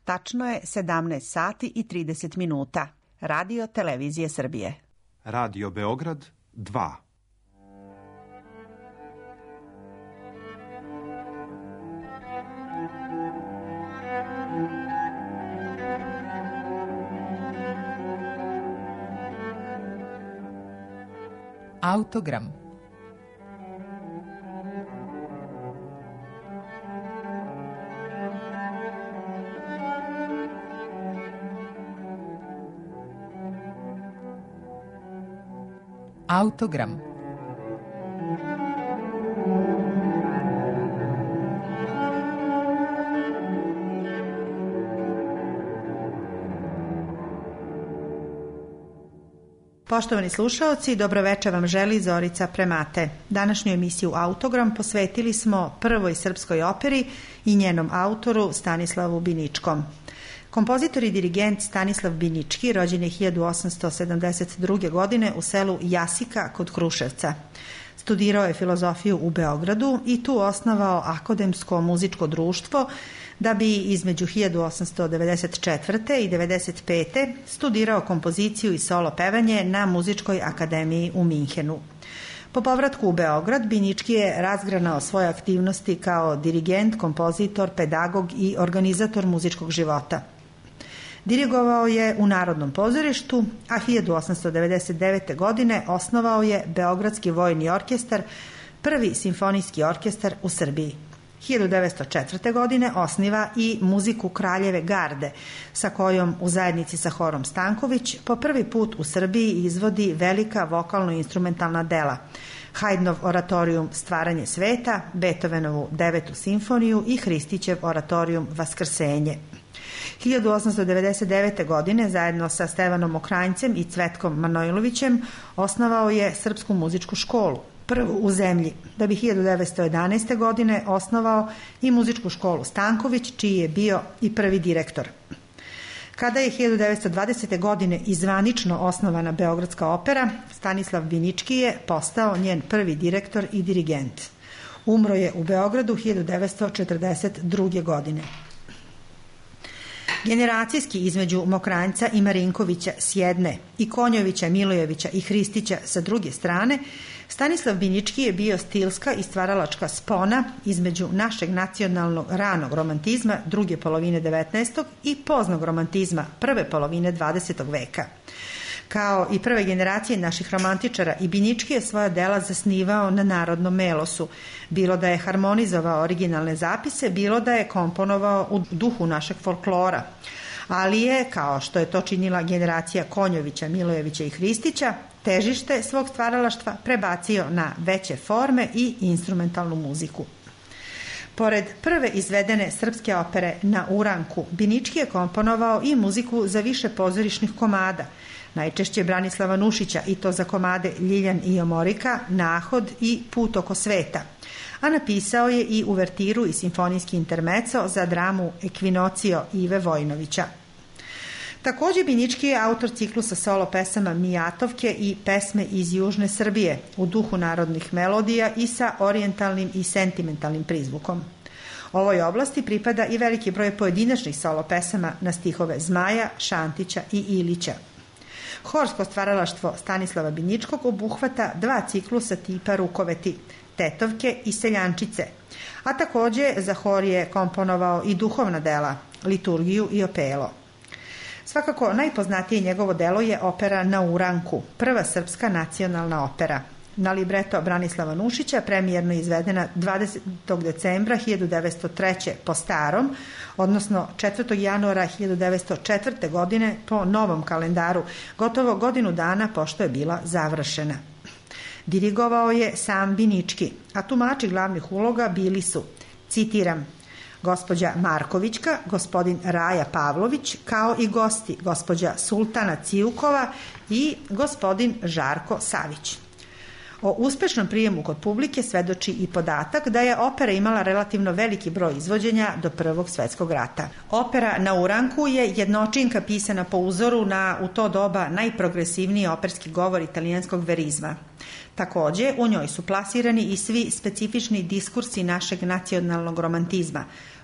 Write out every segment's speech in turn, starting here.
Tačno je 17 sati i 30 minuta. Radio Televizije Srbije. Radio Beograd 2. Autogram. Autogram. Poštovani slušaoci, dobroveče vam želi Zorica Premate. Današnju emisiju Autogram posvetili smo prvoj srpskoj operi i njenom autoru Stanislavu Biničkom. Kompozitor i dirigent Stanislav Binički rođen je 1872. godine u selu Jasika kod Kruševca. Studirao je filozofiju u Beogradu i tu osnovao Akademsko muzičko društvo, da bi između 1894. i 1995. studirao kompoziciju i solo pevanje na Muzičkoj akademiji u Minhenu. Po povratku u Beograd, Binički je razgranao svoje aktivnosti kao dirigent, kompozitor, pedagog i organizator muzičkog života. Dirigovao je u Narodnom pozorištu, a 1899. godine osnovao je Beogradski vojni orkestar, prvi simfonijski orkestar u Srbiji. 1904. godine osniva i Muziku Kraljeve garde, sa kojom u zajednici sa Horom Stanković po prvi put u Srbiji izvodi velika vokalno-instrumentalna dela: Haydnov oratorijum Stvaranje sveta, Beethovenovu 9. simfoniju i Hristićev oratorijum Vaskrsenje. 1899. godine zajedno sa Stevanom Mokranjcem i Cvetkom Manojlovićem osnovao je Srpsku muzičku školu, prvu u zemlji, da bi 1911. godine osnovao i Muzičku školu Stanković, čiji je bio i prvi direktor. Kada je 1920. godine izvanično osnovana Beogradska opera, Stanislav Binički je postao njen prvi direktor i dirigent. Umro je u Beogradu 1942. godine. Generacijski između Mokranjca i Marinkovića s jedne i Konjovića, Milojevića i Hristića sa druge strane, Stanislav Binički je bio stilska i stvaralačka spona između našeg nacionalnog ranog romantizma druge polovine 19. i poznog romantizma prve polovine 20. veka. Kao i prve generacije naših romantičara, i Binički je svoja dela zasnivao na narodnom melosu, bilo da je harmonizovao originalne zapise, bilo da je komponovao u duhu našeg folklora. Ali je, kao što je to činila generacija Konjovića, Milojevića i Hristića, težište svog stvaralaštva prebacio na veće forme i instrumentalnu muziku. Pored prve izvedene srpske opere Na uranku, Binički je komponovao i muziku za više pozorišnih komada, najčešće Branislava Nušića, i to za komade Ljiljan i Omorika, Nahod i Put oko sveta. A napisao je i uvertiru i simfonijski intermeco za dramu Ekvinocio Ive Vojnovića. Također Binički je autor ciklusa solo pesama Mijatovke i Pesme iz Južne Srbije u duhu narodnih melodija i sa orijentalnim i sentimentalnim prizvukom. Ovoj oblasti pripada i veliki broj pojedinačnih solo pesama na stihove Zmaja, Šantića i Ilića. Horsko stvaralaštvo Stanislava Biničkog obuhvata dva ciklusa tipa Rukoveti, Tetovke i Seljančice, a također za hor je komponovao i duhovna dela, Liturgiju i Opelo. Svakako najpoznatije njegovo delo je opera Na uranku, prva srpska nacionalna opera. Na libreto Branislava Nušića, premijerno izvedena 20. decembra 1903. po starom, odnosno 4. januara 1904. godine po novom kalendaru, gotovo godinu dana pošto je bila završena. Dirigovao je sam Binički, a tumači glavnih uloga bili su, citiram, gospođa Markovićka, gospodin Raja Pavlović, kao i gosti gospođa Sultana Cijukova i gospodin Žarko Savić. O uspešnom prijemu kod publike svedoči i podatak da je opera imala relativno veliki broj izvođenja do Prvog svjetskog rata. Opera Na uranku je jednočinka pisana po uzoru na u to doba najprogresivniji operski govor italijanskog verizma. Također, u njoj su plasirani i svi specifični diskursi našeg nacionalnog romantizma,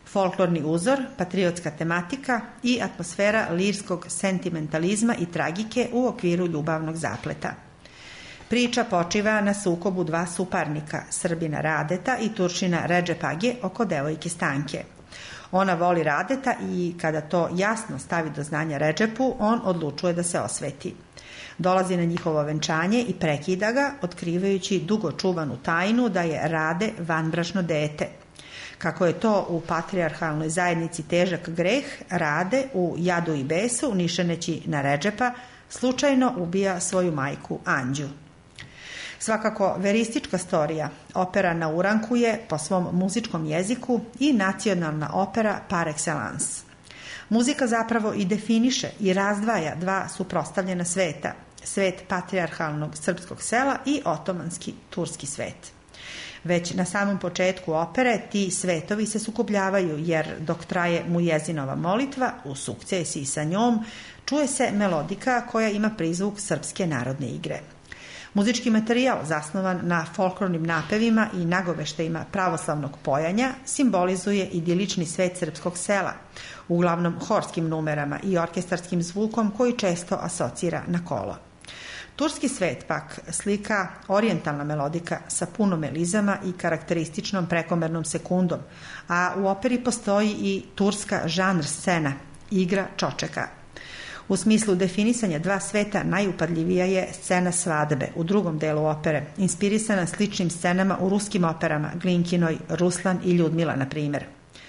folklorni uzor, patriotska tematika i atmosfera lirskog sentimentalizma i tragike u okviru ljubavnog zapleta. Priča počiva na sukobu dva suparnika, Srbina Radeta i Turčina Redžepage oko devojke Stanke. Ona voli Radeta i kada to jasno stavi do znanja Redžepu, on odlučuje da se osveti. Dolazi na njihovo venčanje i prekida ga, otkrivajući dugo čuvanu tajnu da je Rade vanbrašno dete. Kako je to u patrijarhalnoj zajednici težak greh, Rade u jadu i besu, nišeneći na Redžepa, slučajno ubija svoju majku Anđu. Svakako, veristička storija, opera na uranku je, po svom muzičkom jeziku, i nacionalna opera par excellence. Muzika zapravo i definiše i razdvaja dva suprotstavljena sveta, svet patrijarhalnog srpskog sela i otomanski turski svet. Već na samom početku opere ti svetovi se sukobljavaju, jer dok traje Mujezinova molitva, u sukcesiji sa njom, čuje se melodika koja ima prizvuk srpske narodne igre. Muzički materijal zasnovan na folklornim napevima i nagoveštajima pravoslavnog pojanja simbolizuje idilični svet srpskog sela, uglavnom horskim numerama i orkestarskim zvukom koji često asocira na kolo. Turski svet pak slika orijentalna melodika sa puno melizama i karakterističnom prekomernom sekundom, a u operi postoji i turska žanr scena, igra čočeka. U smislu definisanja dva sveta najupadljivija je scena svadbe u drugom delu opere, inspirisana sličnim scenama u ruskim operama Glinkinoj, Ruslan i Ljudmila, na primjer.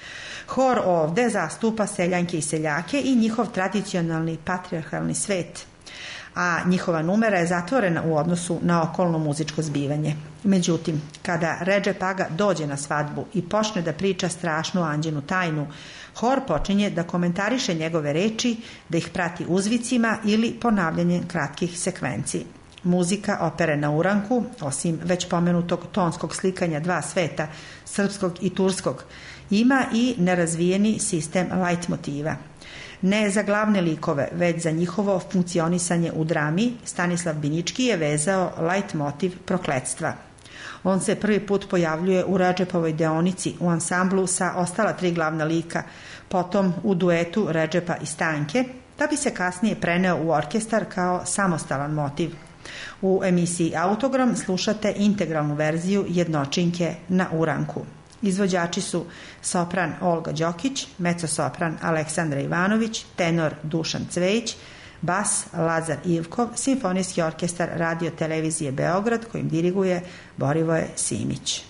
Hor ovde zastupa seljanke i seljake i njihov tradicionalni patrijarhalni svet, a njihova numera je zatvorena u odnosu na okolno muzičko zbivanje. Međutim, kada Redžep Aga dođe na svadbu i počne da priča strašnu Anđinu tajnu, hor počinje da komentariše njegove reči, da ih prati uzvicima ili ponavljanjem kratkih sekvenci. Muzika opere na uranku, osim već pomenutog tonskog slikanja dva sveta, srpskog i turskog, ima i nerazvijeni sistem leitmotiva. Ne za glavne likove, već za njihovo funkcionisanje u drami, Stanislav Binički je vezao leitmotiv prokletstva. On se prvi put pojavljuje u Redžepovoj deonici u ansamblu sa ostala tri glavna lika, potom u duetu Redžepa i Stanke, da bi se kasnije preneo u orkestar kao samostalan motiv. U emisiji Autogram slušate integralnu verziju jednočinke na uranku. Izvođači su sopran Olga Đokić, mezzosopran Aleksandra Ivanović, tenor Dušan Cvejić, bas Lazar Ivkov, simfonijski orkestar Radio televizije Beograd kojim diriguje Borivoje Simić.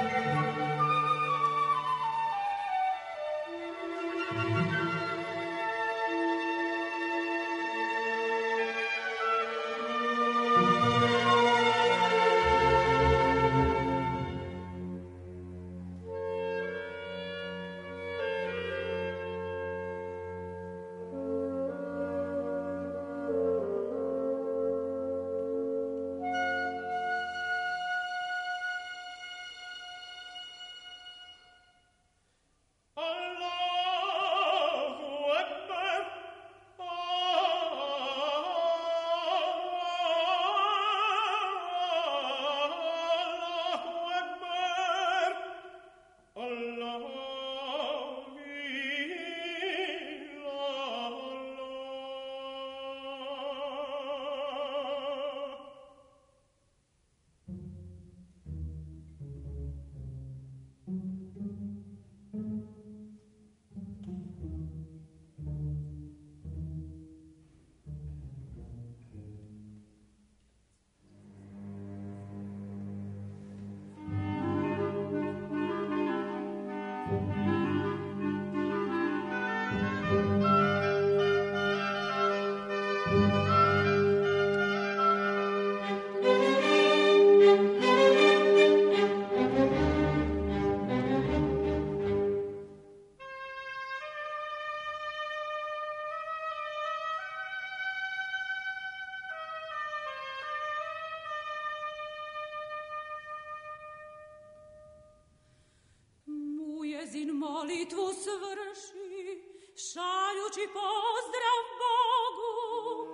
Mujezin molitvu svrši, šaljući pozdrav Bogu.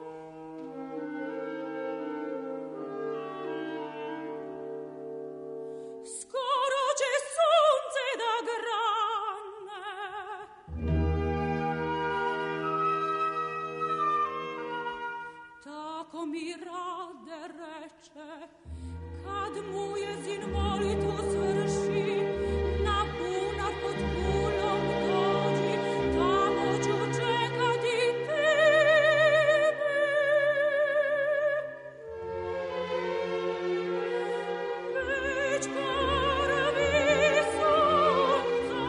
Skoro će sunce da grane. Tako mi rade reče, kad mujezin molitvu svrši, na bunar pod kulom dođi, tamo ću čekati tebe. Već krvi sunca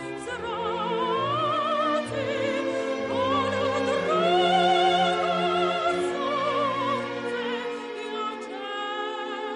zraci, ono drugo sunce ja čekam.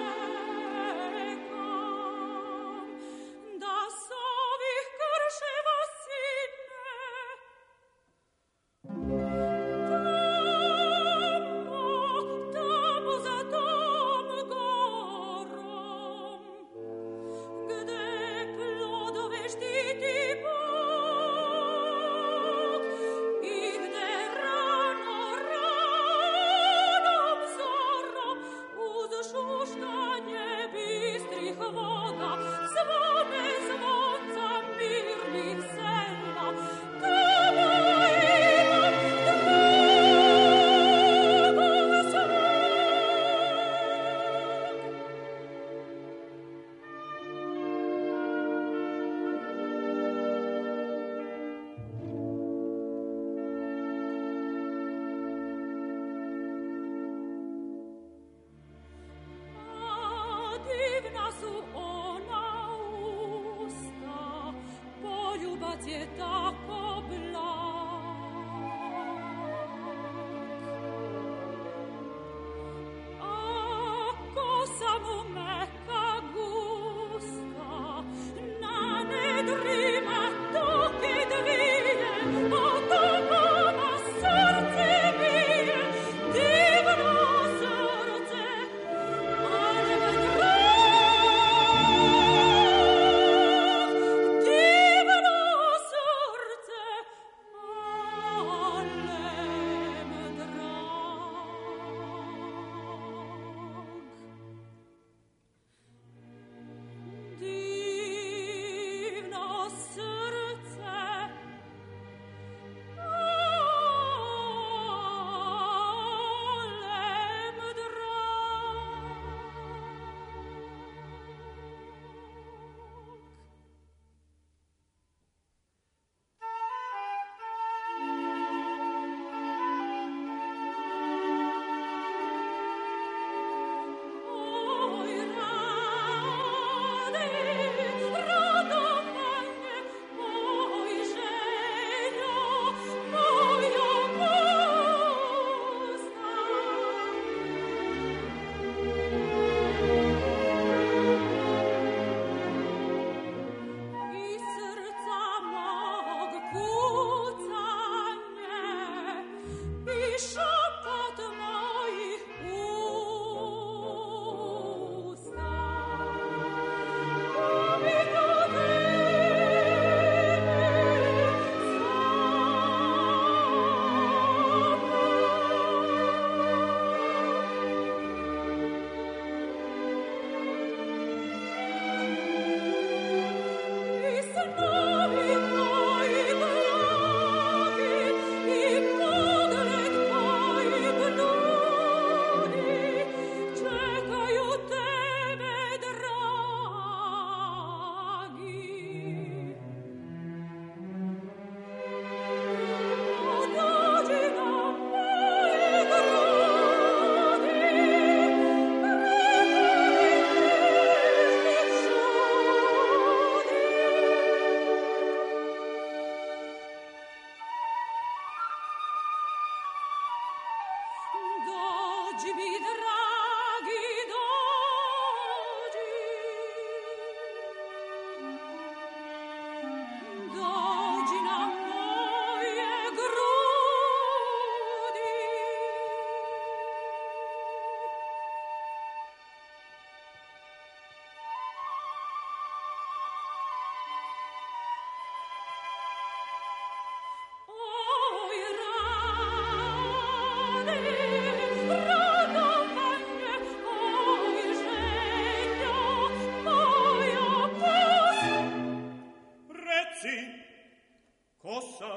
si? Ko sam?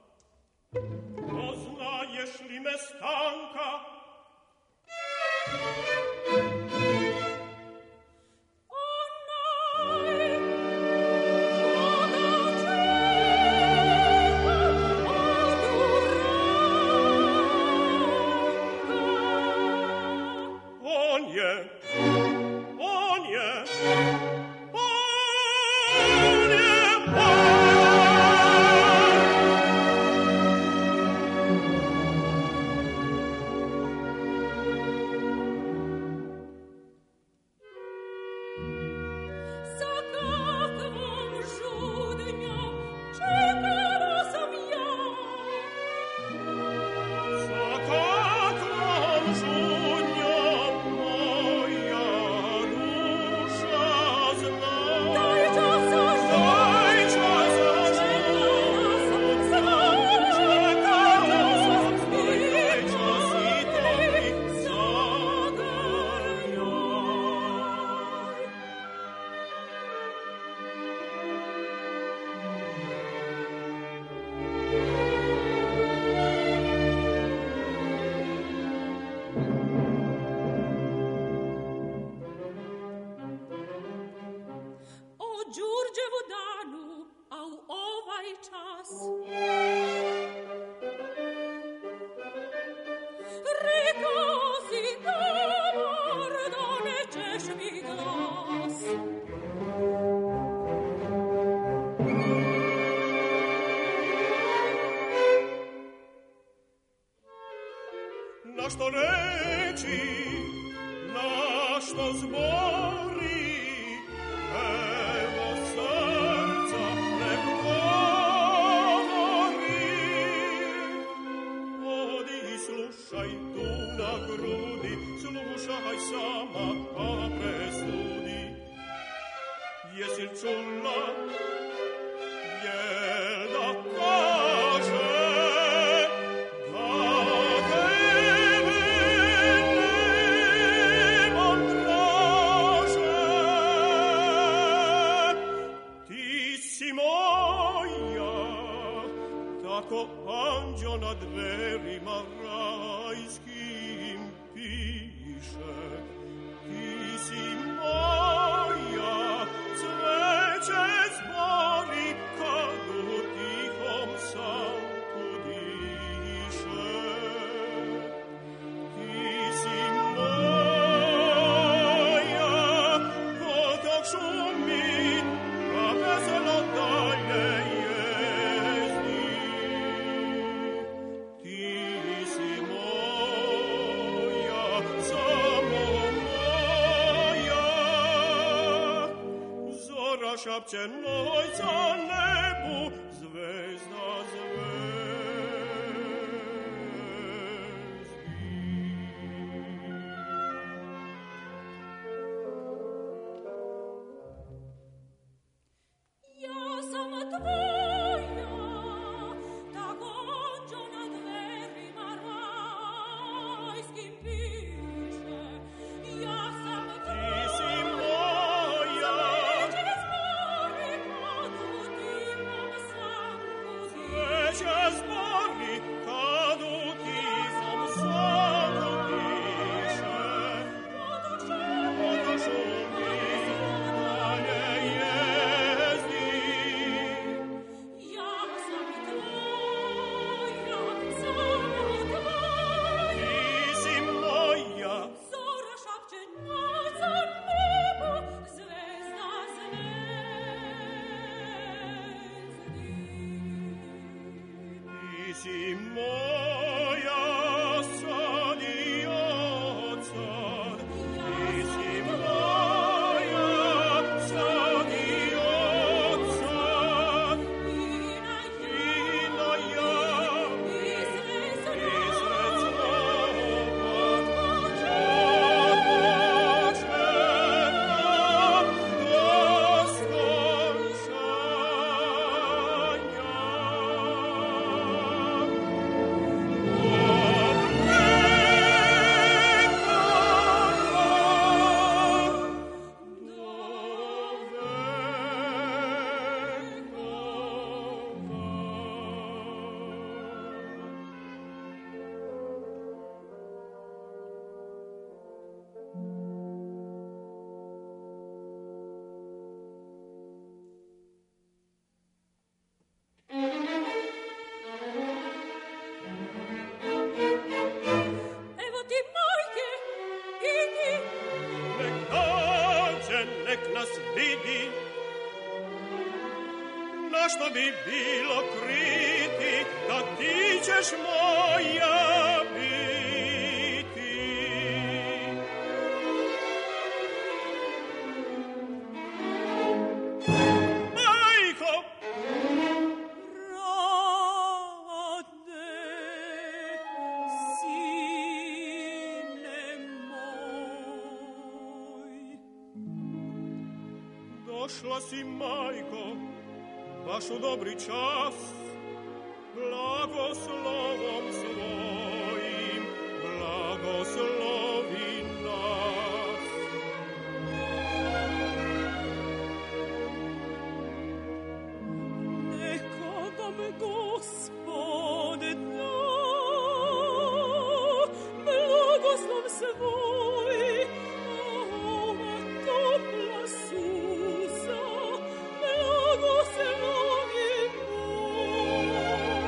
Poznaješ li me, Stanka? Što reći, na što zbori, evo srca ne govori. Odi i slušaj tu na grudi, slušaj sama, a presudi. Jesi čula, jel da kaže, ko anđeo na dverima rajskim piše, ti si moja, cveće zbori kad u tihom sanku diše. Ti si moja, potok šumi, a veselo dalje šapće nojca nebu, zvezda zvezdi. Ja sam tvoja, tako anđeo na dverima rajskim piše. Ja sam tvoja, zbori kad u tihom sanku diše. Potok šumi, dalje jezdi. ja sam tvoja, samo tvoja. Ti si moja, Zora šapće na nebu, zvezda zvezdi. ti si moja sad i odsad. Ti si moja sad i odsad. I na ja, i sred slobod, od početka do skončanja. što bi bilo kriti, da ti ćeš moja biti. Majko! Rade, sine moj. Došla si, majko, baš u dobri čas, blagoslovom svojim, blagoslovi nas. Neka vam Gospode da blagoslov svoj, a ova topla suza blagoslovi moj.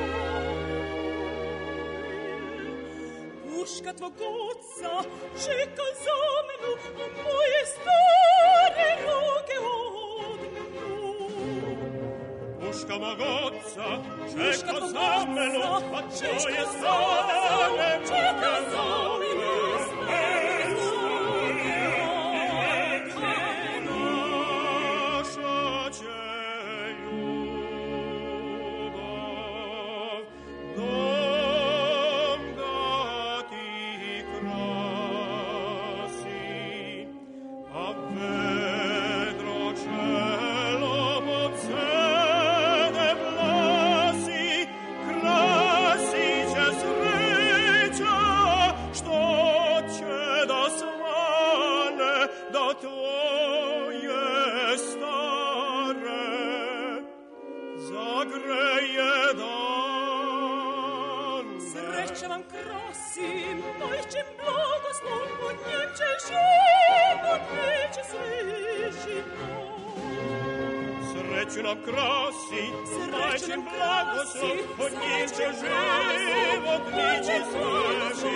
Puška tvog oca čeka za mnu, a moje stare ruke odmnu. Puška mog oca čeka za menu, a tvoje stane čeka za menu. Naša će ljubav dom da ti krasi, a vedro čelom od sede vlasi, krasit će sreća, što će da svane, da tvoje stare zagreje dan. Sreća vam krasi, majčin blagoslov, pod njem će život neće sveži moj. Sreću nam krasi, majčin blagoslov, pod njim će život neće sveži.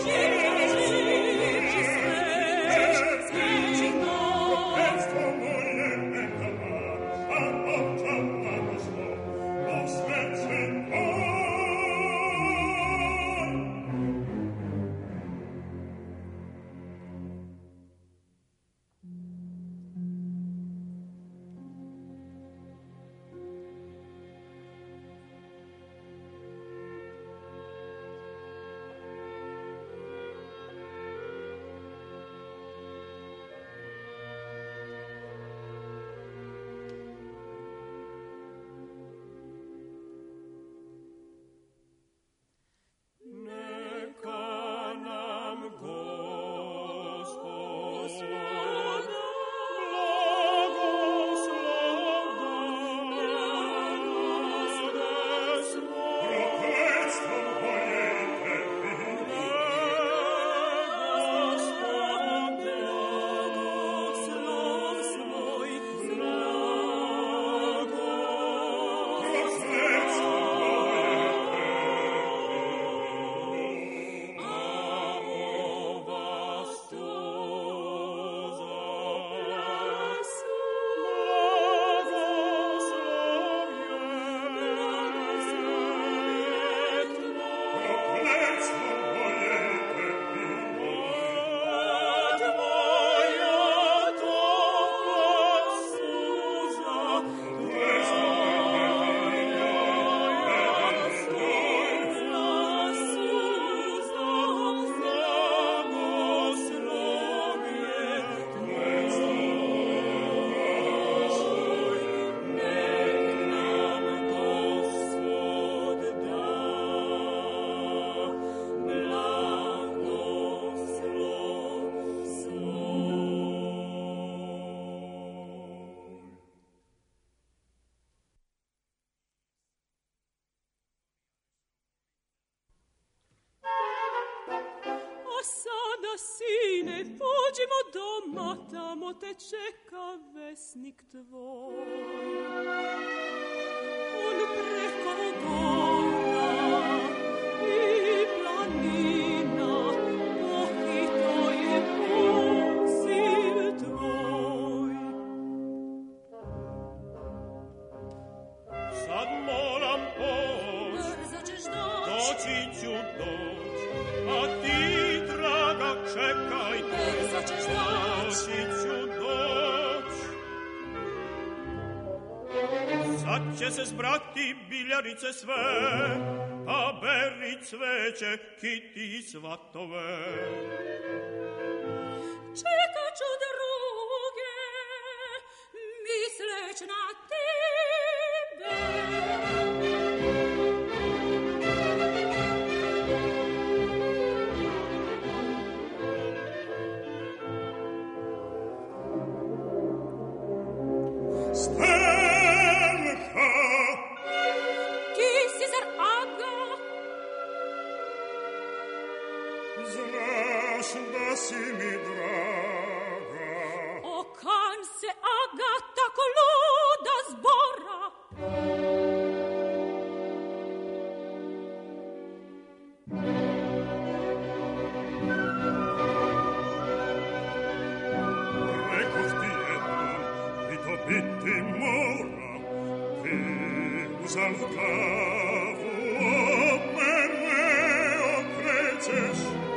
Sine, pođimo doma, tamo te čeka vesnik tvoj. On preko gora i planina pohito je poziv tvoj. ćeš doći? Ću doć. Sad će se zbrati biljarice sve, a beri cveće, kiti svatove. Čekat ću druge, misleć na tebe. Stenka! Ti si zar Aga? Znaš da si mi draga. Okan se Aga tako luda zbora. Rekoh ti jednom, i to biti mora, ti uzal glavu, od mene okrećeš,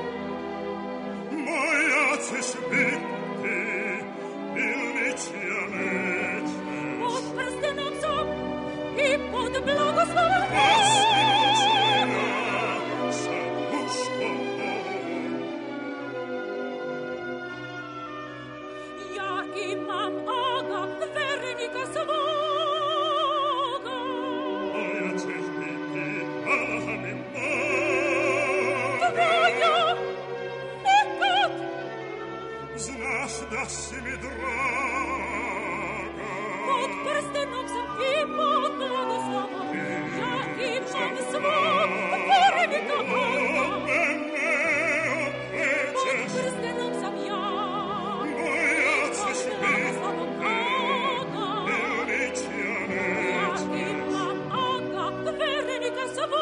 moja ćeš biti, ili ničija nećeš. Pod prstenom sam i pod blagoslovom. Sa duškom ovom, Ja imam Aga, vernika svoga. moja ćeš biti, Allah mi moga. Tvoja, nekad. Znaš da si mi draga. Pod prstenom sam i pod blagoslovom. Ja imam svog vernika Aga. Od mene Pod okrećeš, prstenom sam ja. moja ćeš Pod biti, blagoslovom Aga. ili ničija Ja nećeš. imam Aga, vernika svoga.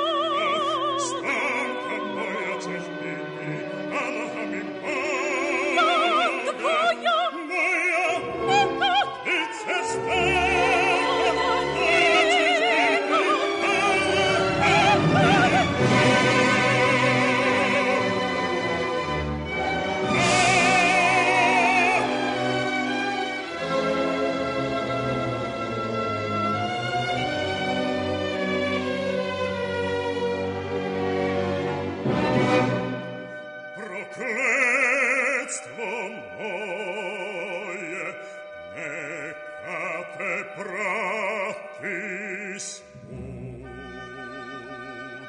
Stanka moja ćeš biti, Allah mi Ja, moga. tvoja, Moja, nekad. i cesta, moja ćeš biti, prokletstvo moje, neka te prati svud.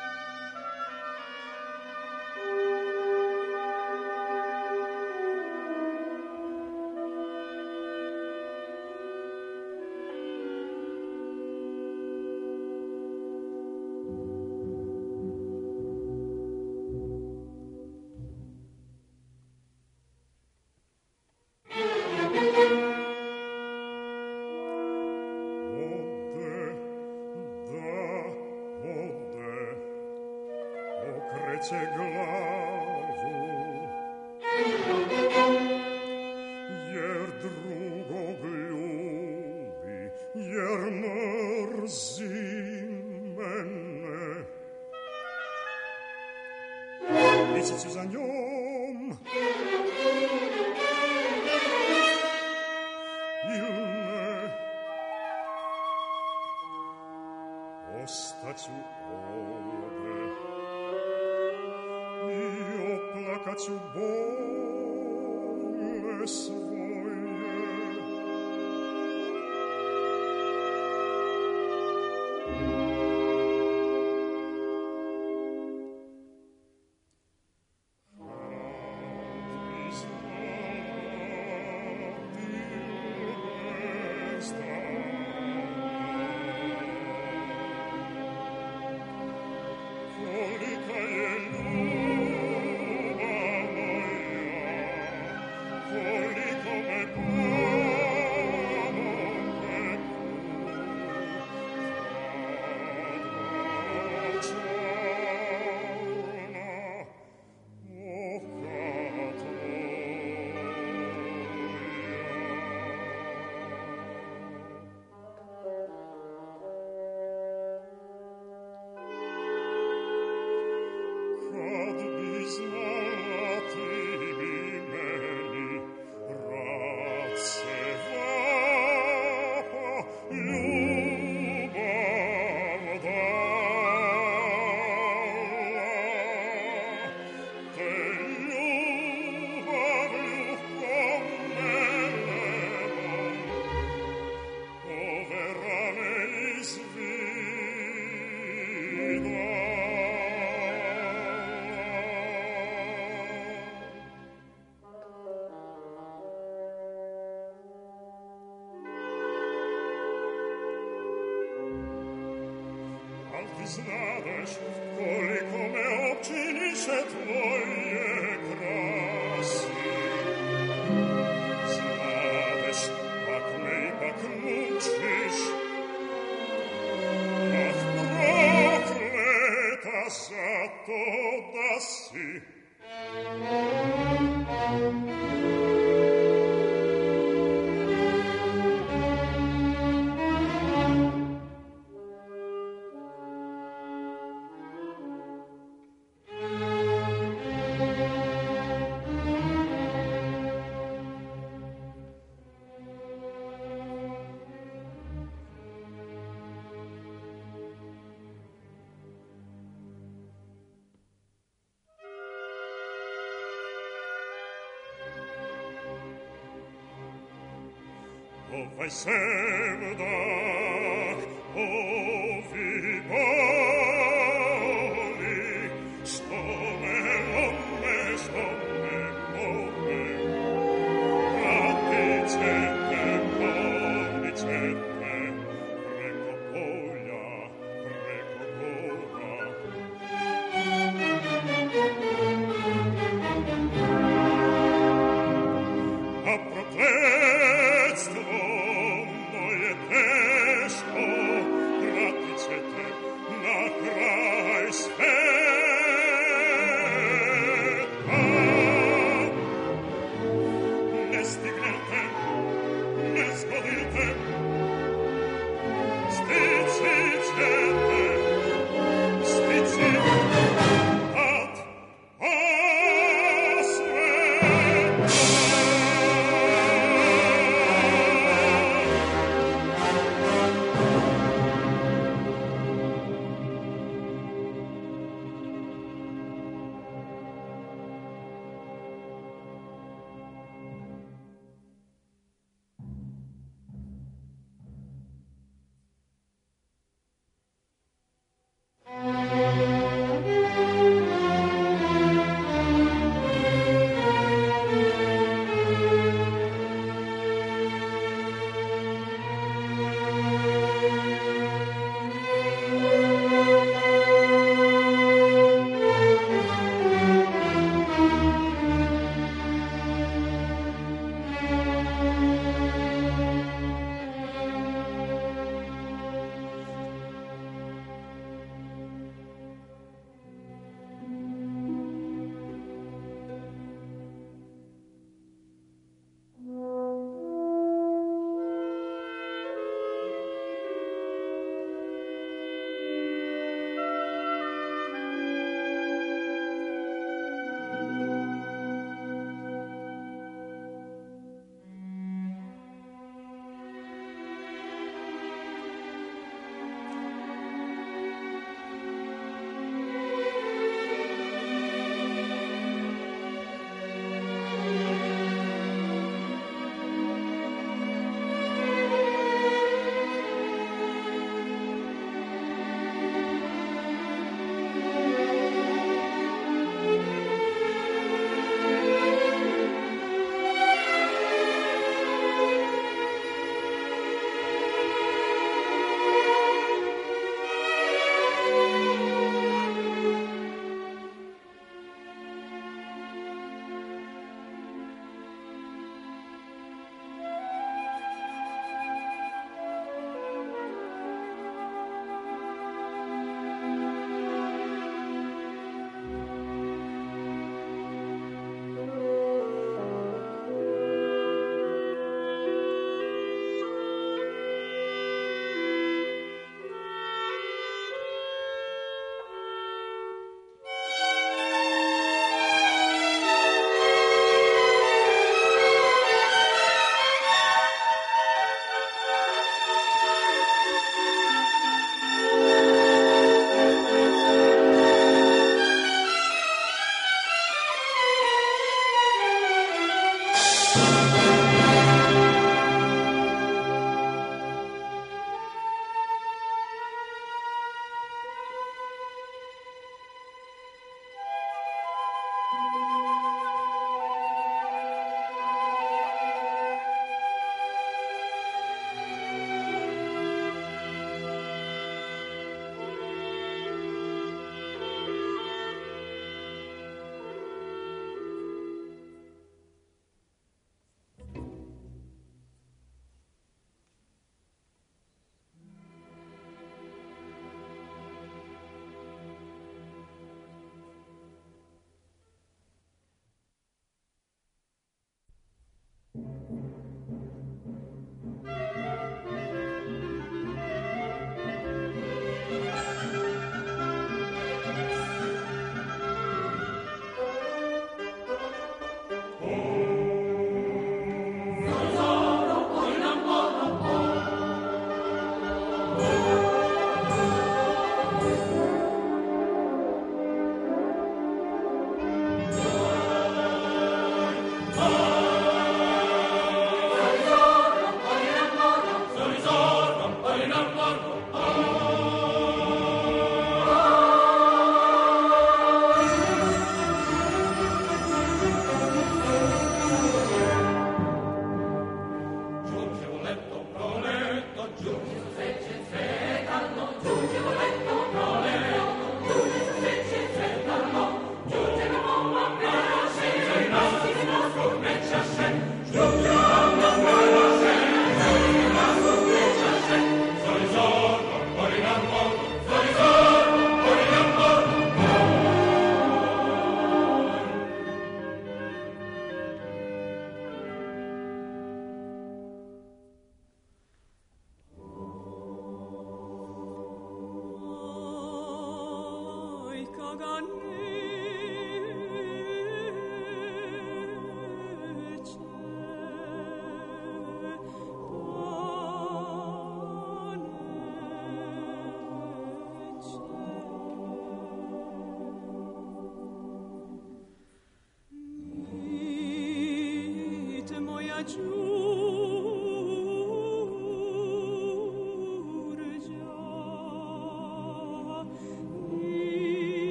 Ode, okreće glavu, jer drugog ljubi, jer mrzi mene. Ići ću za njom, ili ne, ostaću ovde i oplakaću bole svoje. Kolika je ljubav moja, koliko znadeš koliko me opčiniše tvoje krasi. Znadeš, pak me ipak mučiš, ah, prokleta zato da si. Ovaj sevdah, ovi boli, što me lome, pratice te, bolnice te, preko polja, preko gora. A prokletstvo moje teško, pratice te, na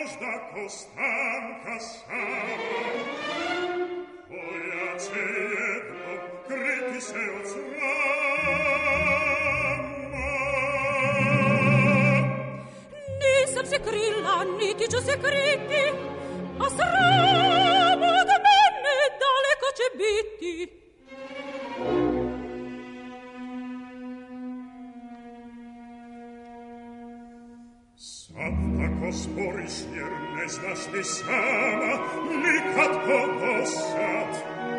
možda ko stanka sama, koja će jedno kriti se od srama. Nisam se krila, niti ću se kriti, a sram od mene daleko će biti. Sad tako sporiš jer ne znaš ni sama, nikad ko do sad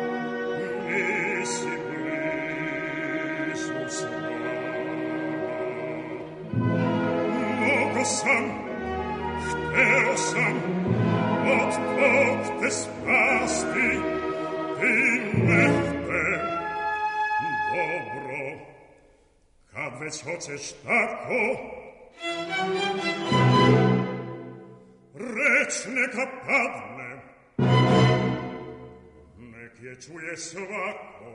nisi blizu sna. Mnogo sam, hteo sam od tog te spasti, ti ne hte. Dobro, kad već hoćeš tako, reč neka padne, nek je čuje svako.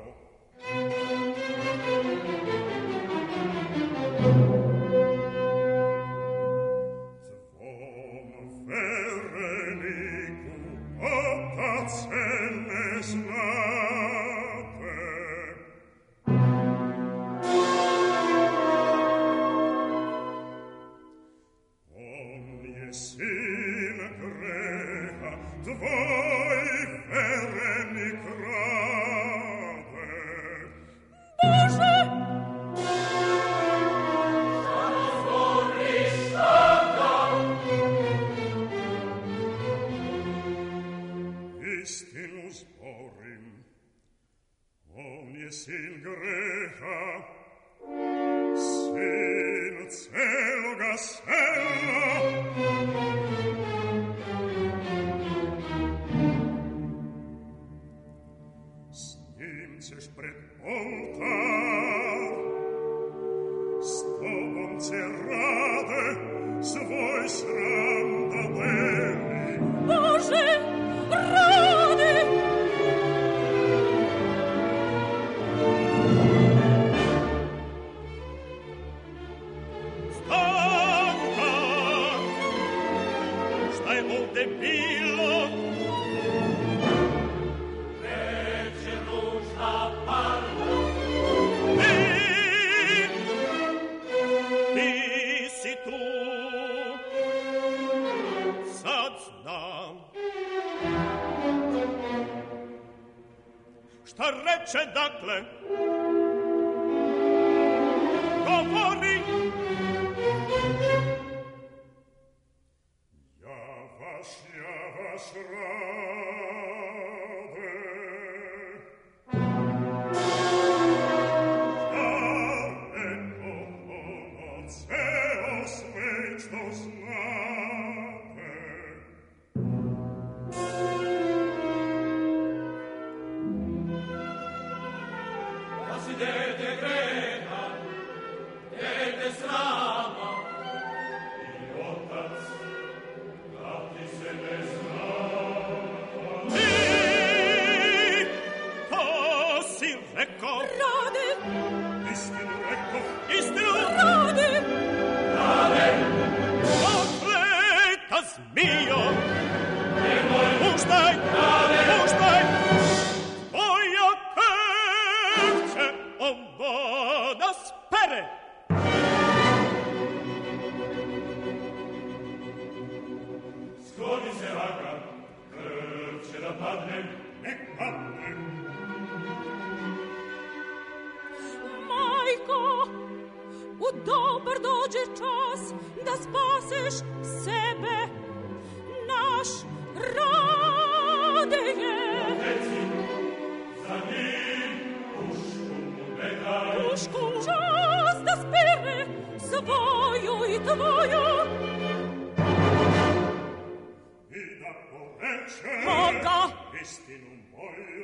Tvom vereniku otace ne znate. Sin greha, tvoj verenik rade. Bože! Istinu zborim, on je sin greha, sin celoga sela. S njim ćeš pred oltar, s tobom će rade svoj sram da deli. Bože, rade! Stanka, šta je ovde bilo? Već je ružna parla. Ti si tu, sad znam. Šta reče dakle? Govori. Ja vaš rade. Daleko ono ceo svet što znate. Da si dete greha, dete srama, i otac da ti se ne zna. Ti, ko si rekao? Rade! Istinu rekao. Istinu. Rade! Prokleta zmijo, puštaj, puštaj, tvoja krv će ovo da spere. Skloni se raka, krv će da padne. Nek padne. Majko, u dobar dođe čas da spaseš sebe. Naš rade je. Reci, za njim pušku mu ne daj. Pušku čas da spere svoju i tvoju. I da poreče Koga? istinu moju.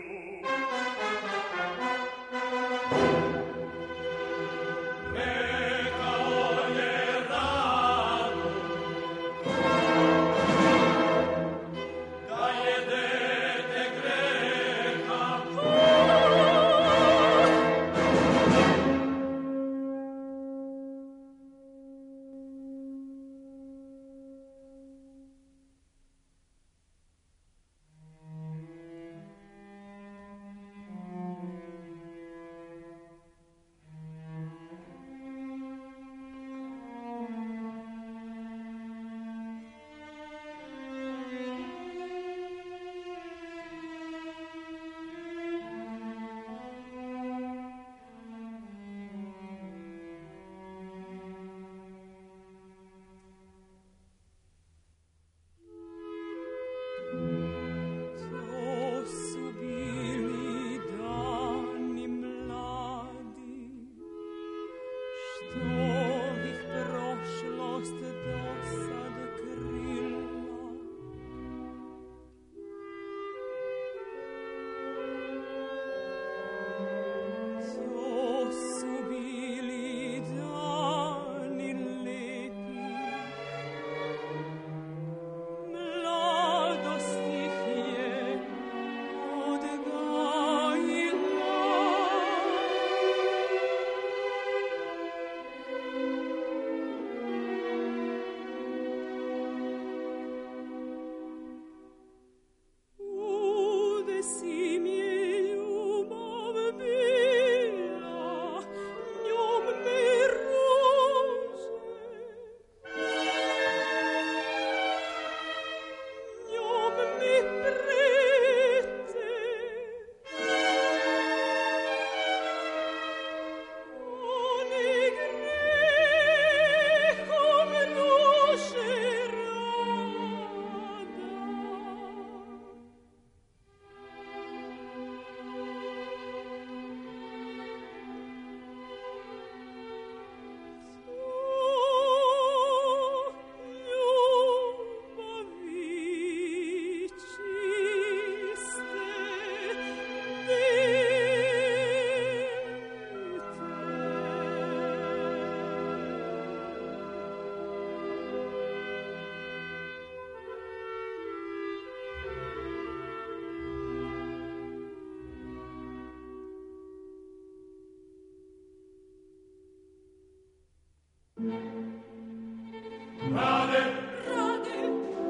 Rekao je ranu, da je dete greha. Rade, Rade,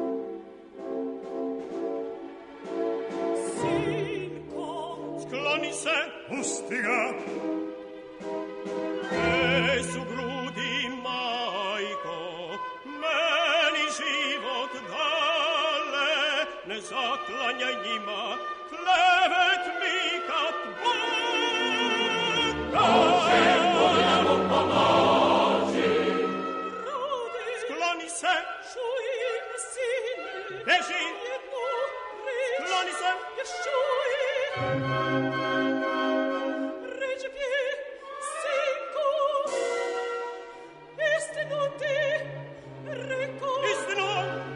sinko, Skloni se, pusti ga. su grudi, majko, meni život dale, ne zaklanjaj njima, klevet mi kad Bože, voljamo pomoći. Rade, Skloni se, čujem sine, beži, jednu reč, skloni se. još čujem. Reč mi, sinko, istinu ti reko. Istinu,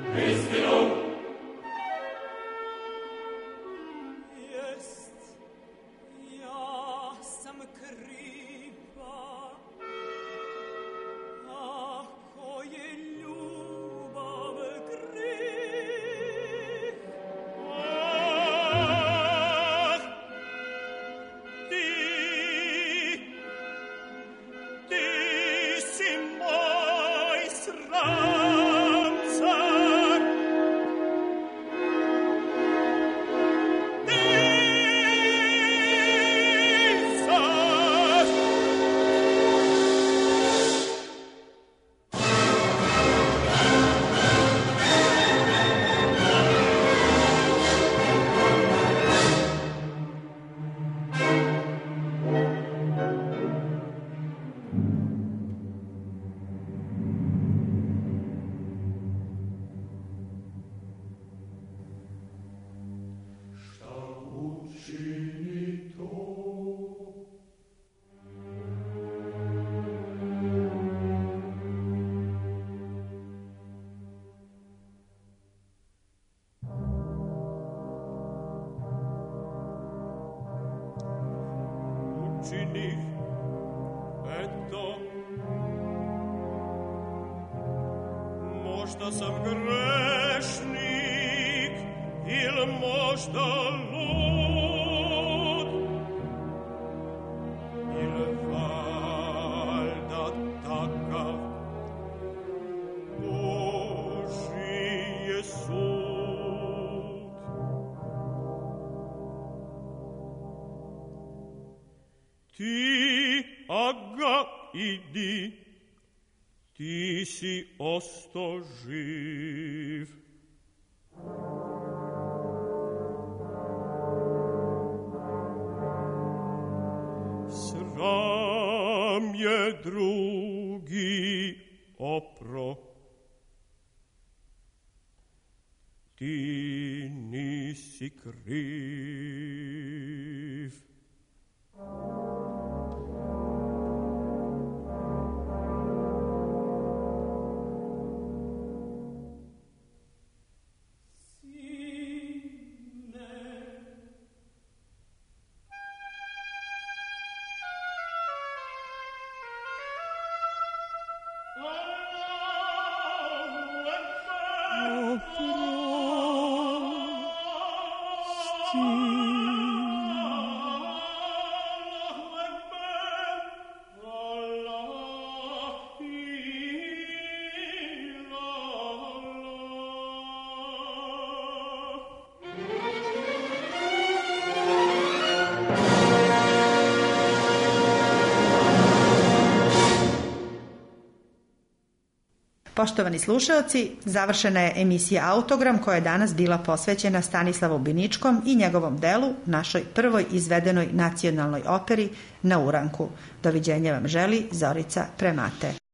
Jest, ja sam kriva, ako je ljubav greh. ah, ti si moj sramcar. Učinih, eto, možda sam grešnik ili možda lud, ili valjda takav Božji je sud. Ti, aga, idi, ti si osto živ. Sram je drugi opro, ti nisi kriv. Poštovani slušaoci, završena je emisija Autogram koja je danas bila posvećena Stanislavu Biničkom i njegovom delu, našoj prvoj izvedenoj nacionalnoj operi Na uranku. Doviđenja vam želi Zorica Premate.